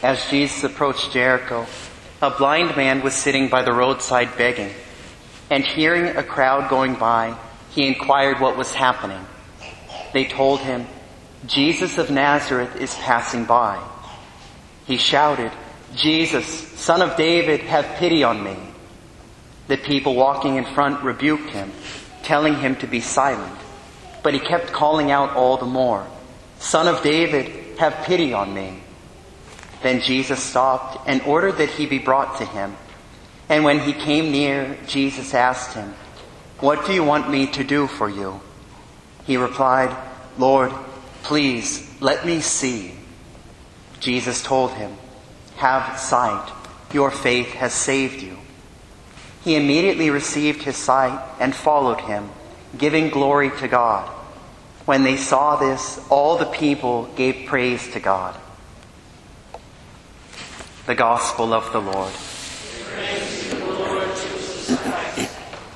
As Jesus approached Jericho, a blind man was sitting by the roadside begging, and hearing a crowd going by, he inquired what was happening. They told him, "Jesus of Nazareth is passing by." He shouted, "Jesus, Son of David, have pity on me." The people walking in front rebuked him, telling him to be silent. But he kept calling out all the more, "Son of David, have pity on me." Then Jesus stopped and ordered that he be brought to him. And when he came near, Jesus asked him, "What do you want me to do for you?" He replied, "Lord, please let me see." Jesus told him, "Have sight, your faith has saved you." He immediately received his sight and followed him, giving glory to God. When they saw this, all the people gave praise to God. The Gospel of the Lord. Praise to the Lord Jesus Christ.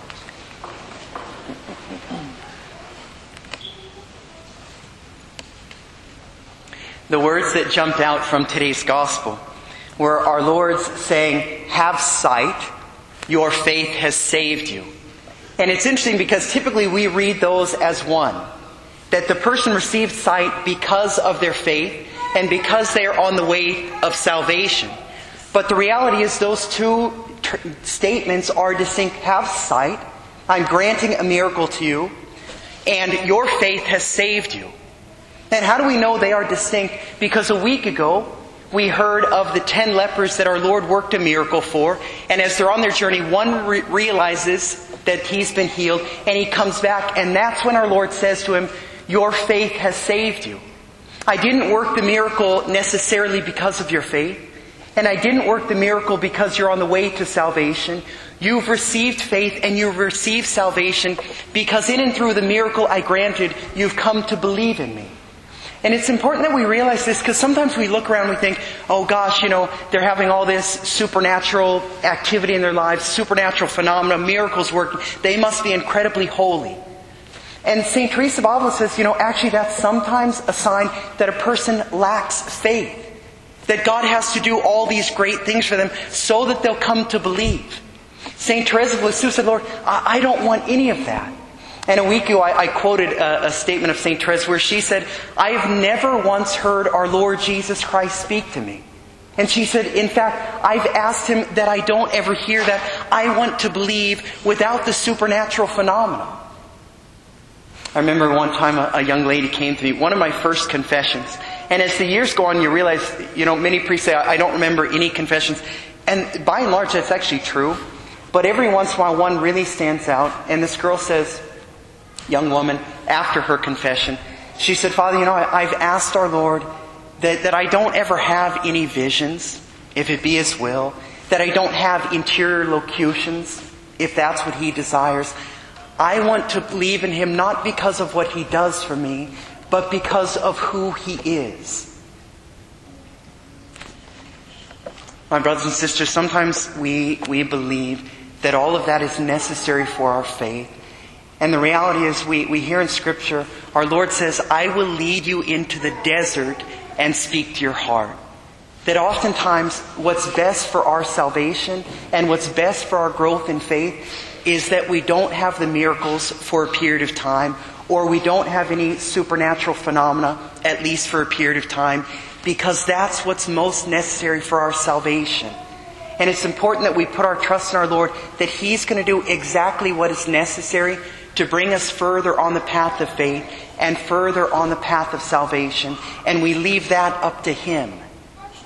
The words that jumped out from today's Gospel were our Lord's saying, "Have sight, your faith has saved you." And it's interesting because typically we read those as one. That the person received sight because of their faith and because they are on the way of salvation. But the reality is those two statements are distinct. Have sight, I'm granting a miracle to you, and your faith has saved you. And how do we know they are distinct? Because a week ago, we heard of the 10 lepers that our Lord worked a miracle for. And as they're on their journey, one realizes that he's been healed, and he comes back. And that's when our Lord says to him, "Your faith has saved you." I didn't work the miracle necessarily because of your faith. And I didn't work the miracle because you're on the way to salvation. You've received faith and you've received salvation because in and through the miracle I granted, you've come to believe in me. And it's important that we realize this because sometimes we look around and we think, oh gosh, they're having all this supernatural activity in their lives, supernatural phenomena, miracles working. They must be incredibly holy. And St. Teresa of Avila says, actually that's sometimes a sign that a person lacks faith. That God has to do all these great things for them so that they'll come to believe. St. Teresa of Lisieux said, "Lord, I don't want any of that." And a week ago I quoted a statement of St. Teresa where she said, "I have never once heard our Lord Jesus Christ speak to me." And she said, "In fact, I've asked him that I don't ever hear that. I want to believe without the supernatural phenomena." I remember one time a young lady came to me, one of my first confessions. And as the years go on, you realize, many priests say, "I don't remember any confessions." And by and large, that's actually true. But every once in a while, one really stands out. And this girl says, young woman, after her confession, she said, "Father, I've asked our Lord that I don't ever have any visions, if it be His will. That I don't have interior locutions, if that's what He desires. I want to believe in Him not because of what He does for me, but because of who He is." My brothers and sisters, sometimes we believe that all of that is necessary for our faith. And the reality is we hear in Scripture, our Lord says, "I will lead you into the desert and speak to your heart." That oftentimes what's best for our salvation and what's best for our growth in faith is that we don't have the miracles for a period of time, or we don't have any supernatural phenomena, at least for a period of time, because that's what's most necessary for our salvation. And it's important that we put our trust in our Lord, that He's going to do exactly what is necessary to bring us further on the path of faith and further on the path of salvation. And we leave that up to Him.